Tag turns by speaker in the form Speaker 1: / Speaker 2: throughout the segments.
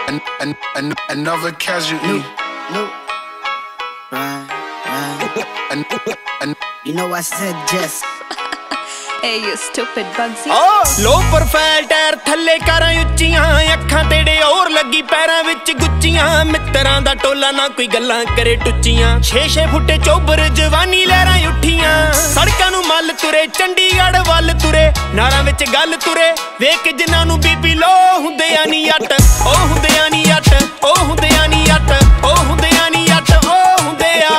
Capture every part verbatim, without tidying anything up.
Speaker 1: an, an, an, another casualty.
Speaker 2: No, right, right.
Speaker 1: An, an,
Speaker 2: You know I said just.
Speaker 3: Hey you stupid Bugsy.
Speaker 4: Oh, low profile tyre थल्ले कारां ਉੱਚੀਆਂ ਅੱਖਾਂ ਤੇੜੇ और ਲੱਗੀ ਪੈਰਾਂ ਵਿੱਚ ਗੁੱਚੀਆਂ ਮਿੱਤਰਾਂ ਦਾ ਟੋਲਾ ਨਾ ਕੋਈ ਗੱਲਾਂ ਕਰੇ ਟੁੱਚੀਆਂ ਛੇ ਛੇ ਫੁੱਟੇ ਚੋਬਰ ਜਵਾਨੀ ਲਹਿਰਾਂ ਉੱਠੀਆਂ ਸੜਕਾਂ ਨੂੰ ਮੱਲ ਤੁਰੇ ਚੰਡੀਗੜ੍ਹ ਵੱਲ ਤੁਰੇ ਨਾਰਾਂ ਵਿੱਚ ਗੱਲ ਤੁਰੇ ਵੇਖ ਜਿਨ੍ਹਾਂ ਨੂੰ ਬੀਪੀ ਲੋ ਹੁੰਦੇ ਆ ਨੀ ਅੱਟ ਉਹ ਹੁੰਦੇ ਆ ਨੀ ਅੱਟ ਉਹ ਹੁੰਦੇ ਆ ਨੀ ਅੱਟ ਉਹ ਹੁੰਦੇ ਆ ਨੀ ਅੱਟ ਉਹ ਹੁੰਦੇ ਆ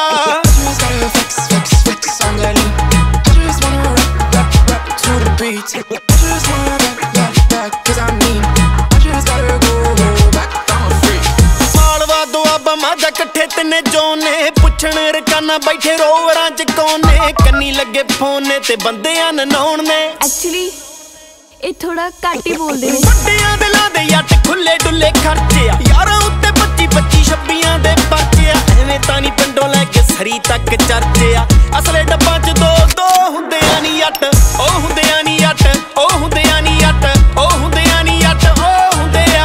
Speaker 1: I just wanna back, back, back, cause I mean I just gotta go, go back, I'm a freak.
Speaker 4: Malwa Doaba Majha ਇਕੱਠੇ ਤਿੰਨੇ ਜੋਨੇ ਪੁੱਛਣ ਰਕਾਨਾ ਬੈਠੇ ਰੋਵਰਾਂ ਚ ਕੋਨੇ ਕੰਨੀ ਲੱਗੇ ਫੋਨ ਤੇ ਬੰਦਿਆਂ ਨਨਾਉਣ ਨੇ
Speaker 3: ਐਕਚੁਅਲੀ ਇਹ ਥੋੜਾ ਘੱਟ ਹੀ ਬੋਲਦੇ ਨੇ
Speaker 4: ਵੱਡਿਆਂ ਦਿਲਾਂ ਦੇ ਜੱਟ ਖੁੱਲੇ ਡੁੱਲੇ ਖਰਚੇ ਆ ਯਾਰਾਂ ਉੱਤੇ ਪੱਚੀ ਪੱਚੀ ਛੱਬੀਆਂ ਦੇ ਪਰਚੇ ਆ ਐਵੇਂ ਤਾਂ ਨਹੀਂ ਪਿੰਡੋਂ ਲੈ ਕੇ ਸਰੀ ਤੱਕ ਚਰਚੇ ਆ ਅਸਲੇ ਡੱਬਾਂ ਚ ਦੋ ਦੋ ਹੁੰਦੇ ਆ ਨੀ ਅੱਟ ਉਹ ਹੁੰਦੇ ਆ ਨੀ ਅੱਟ ਉਹ ਹੁੰਦੇ ਆ ਨੀ ਅੱਟ ਉਹ ਹੁੰਦੇ ਆ ਨੀ ਅੱਟ ਉਹ ਹੁੰਦੇ ਆ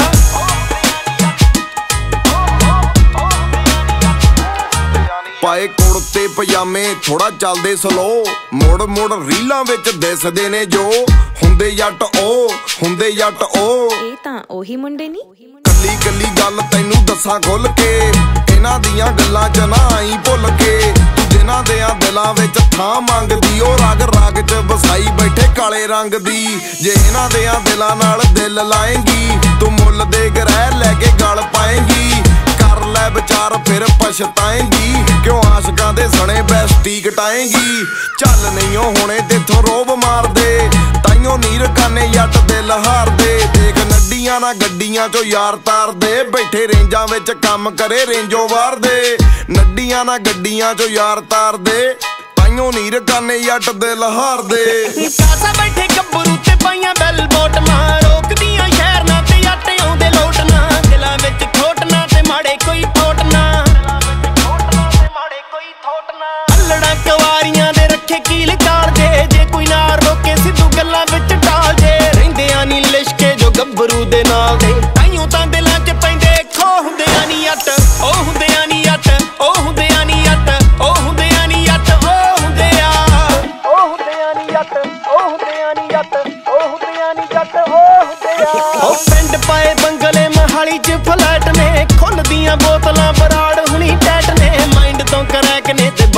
Speaker 5: ਪਾਏ ਕੁੜਤੇ ਪਜਾਮੇ ਥੋੜਾ ਚੱਲਦੇ ਸਲੋ ਮੁੜ ਮੁੜ ਰੀਲਾਂ ਵਿੱਚ ਦਿਸਦੇ ਨੇ ਜੋ ਹੁੰਦੇ ਜੱਟ ਉਹ ਹੁੰਦੇ ਜੱਟ ਉਹ
Speaker 3: ਇਹ ਤਾਂ ਉਹੀ ਮੁੰਡੇ ਨਹੀਂ
Speaker 5: ਕੱਲੀ ਕੱਲੀ ਗੱਲ ਤੈਨੂੰ ਦੱਸਾਂ ਖੁੱਲ ਕੇ ਇਹਨਾਂ ਦੀਆਂ ਗੱਲਾਂ ਚ ਨਾ ਆਈ ਭੁੱਲ ਕੇ ਤੂੰ ਜਿਨ੍ਹਾਂ ਦਿਆਂ ਦਿਲਾਂ ਵਿੱਚ ਥਾਂ ਮੰਗਦੀ ਉਹ ਰਗ ਰਗ ਚ ਵਸਾਈ ਬੈਠੇ ਕਾਲੇ ਰੰਗ ਦੀ ਜੇ ਇਹਨਾਂ ਦਿਆਂ ਦਿਲਾਂ ਨਾਲ ਦਿਲ ਲਾਏਂਗੀ ਤੂੰ ਮੁੱਲ ਦੇ ਗਹਿ ਲੈ ਕੇ ਗਲ ਪਾਏਂਗੀ ਕਰ ਲੈ ਵਿਚਾਰ ਫਿਰ ਪਛਤਾਏਂਗੀ ਕਿਉਂ ਆਸ਼ਿਕਾਂ ਦੇ ਸਣੇ ਬੈਸਟੀ ਕਟਾਏਂਗੀ ਚੱਲ ਨਹੀਂ ਉਹ ਹੁਣੇ ਤੇਥੋਂ ਰੋਬ ਮਾਰਦੇ ਤਾਈਓ ਨੀਰ ਕਾਨੇ ਜੱਟ ਦਿਲ ਹਾਰਦੇ ਦੇਖ ਨੱਡੀਆਂ ਨਾ ਗੱਡੀਆਂ ਚੋਂ ਯਾਰ ਤਾਰਦੇ ਬੈਠੇ ਰੇਂਜਾਂ ਵਿੱਚ ਕੰਮ ਕਰੇ ਰੇਂਜੋ ਵਾਰਦੇ ਨੱਡੀਆਂ ਨਾ ਗੱਡੀਆਂ ਚੋਂ ਯਾਰ ਤਾਰਦੇ ਤਾਈਓ ਨੀਰ ਕਾਨੇ ਜੱਟ ਦਿਲ ਹਾਰਦੇ
Speaker 4: ਕਾਸਾ ਬੈਠੇ ਗੱਭਰੂ ਤੇ ਪਾਈਆਂ ਬੈਲ ਬੋਟਮਾਂ ਰੋਕਦੀਆਂ ਸ਼ਹਿਰ ਨਾ ਤੇ ਜੱਟ ਆਉਂਦੇ ਲੋਟਣਾ ਦਿਲਾਂ ਵਿੱਚ ਖੋਟਣਾ ਤੇ ਮਾੜੇ ਕੋਈ ਫੋਟਣਾ ਅੱਲੜਾਂ ਕਵਾਰੀਆਂ ਦੇ ਰੱਖੇ ਕੀਲ ਕਾਲਜੇ ਜੇ ਕੋਈ ਨਾ ਰੋਕੇ ਸਿੱਧੂ ਗੱਲਾਂ ਵਿੱਚ ਟਾਲ ਜੇ ਰਹਿੰਦੇ ਆ ਨੀ ਲਿਸ਼ਕੇ ਜੋ ਗੱਭਰੂ ਦੇ ਨਾਲ ਦੇ ਤਾਈਓ ਤਾਂ ਦਿਲਾਂ 'ਚ ਪੈਂਦੇ ਖੋ ਹੁੰਦੇ ਆ ਨੀ ਅੱਟ ਉਹ ਹੁੰਦੇ ਆ ਨੀ ਅੱਟ ਉਹ ਹੁੰਦੇ ਆ ਨੀ ਅੱਟ ਉਹ ਹੁੰਦੇ ਆ ਨੀ ਅੱਟ ਉਹ ਹੁੰਦੇ ਆ ਉਹ ਹੁੰਦੇ ਆ ਨੀ ਅੱਟ ਉਹ ਹੁੰਦੇ ਆ ਨੀ ਅੱਟ ਉਹ ਹੁੰਦੇ ਆ ਨੀ ਅੱਟ ਉਹ ਹੁੰਦੇ ਆ ਉਹ ਪਿੰਡ ਪਾਏ ਬੰਗਲੇ ਮਹਾਲੀ 'ਚ ਫਲੈਟ ਨੇ ਖੁੱਲਦੀਆਂ ਬੋਤਲਾਂ ਬਰਾੜ ਹੁਣੀ ਟੈਟ ਨੇ ਮਾਈਂਡ ਤੋਂ ਕਰੈਕ ਨੇ ਤੇ